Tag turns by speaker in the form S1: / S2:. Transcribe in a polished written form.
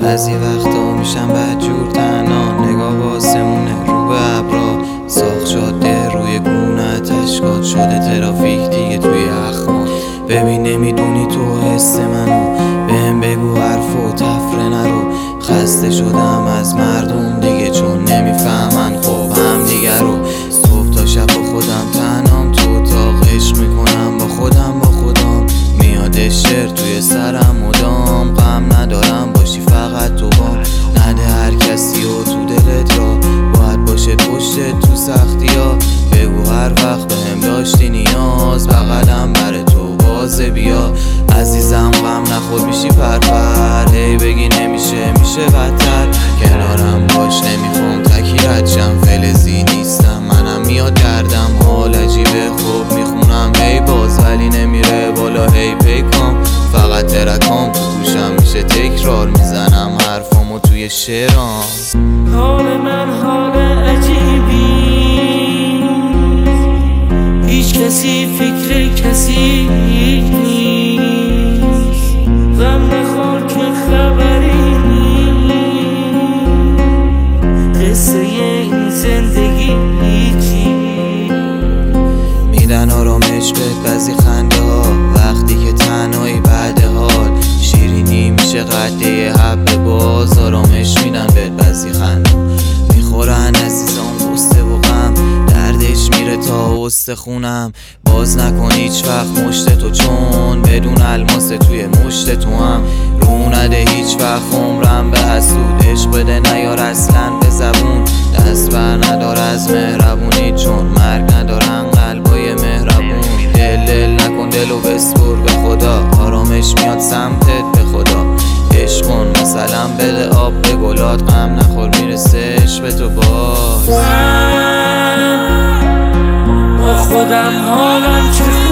S1: بعضی وقتا میشم بدجور تنها، نگاه باسمونه رو به ابرا، ساخت شده روی گونت اشکات شده ترافیک دیگه توی اخمات. ببین نمیدونی تو حس منو، بهم بگو حرف و تفره نرو. خسته شدم از مردم دیگه چون نمیفهمن خوب هم دیگه رو. صبح تا شب با خودم تنهام، تو اتاق عشق میکنم با خودم میاد شعر توی سرم مدام. غم ندارم باشی فقط تو بام، نده هر کسی و تو دلت را باید باشه پشتت تو سختی ها. بگو هر وقت بهم داشتی نیاز، بغلم بر تو بازه بیا. عزیزم غم نخور میشی پرپر، هی بگی نمیشه میشه بدتر. کنارم باش نمیخوام تکیرت شم، فلزی نیستم منم میاد دردم. حال عجیبه خوب میخونم هی باز ولی نمیره بالا هی پیکام. فقط ترکام تو گوشم میشه تکرار، میزنم حرفامو توی شعرام.
S2: حال من حال عجیبی، هیچ کسی فکر کسی نیست. غم نخور که خبری نیست، قصه این زندگی هیچی.
S1: میدن آرامش بهت بعضی خنده ها، وقتی که تنهایی بعد حال. شیرینی میشه قده حب باز، آرامش میدن بهت بعضی خنده. میخورن عزیزان غصه و غم، دردش میره تا استخونم. باز نکن هیچ وقت مشت تو، چون بدون الماس توی مشت تو هم. رو نده هیچ وقت عمرم به حسود، عشق بده نیار اصلا به زبون. دست بر ندار از مهربونی، چون مرگ ندارن قلبای مهربون. دل نکن دلو بسپر به خدا، آرامش میاد سمتت به خدا. عشق کن مثلا بده آب به گلات، غم نخور میرسه عشق به تو باز.
S2: من با خودم حالم چه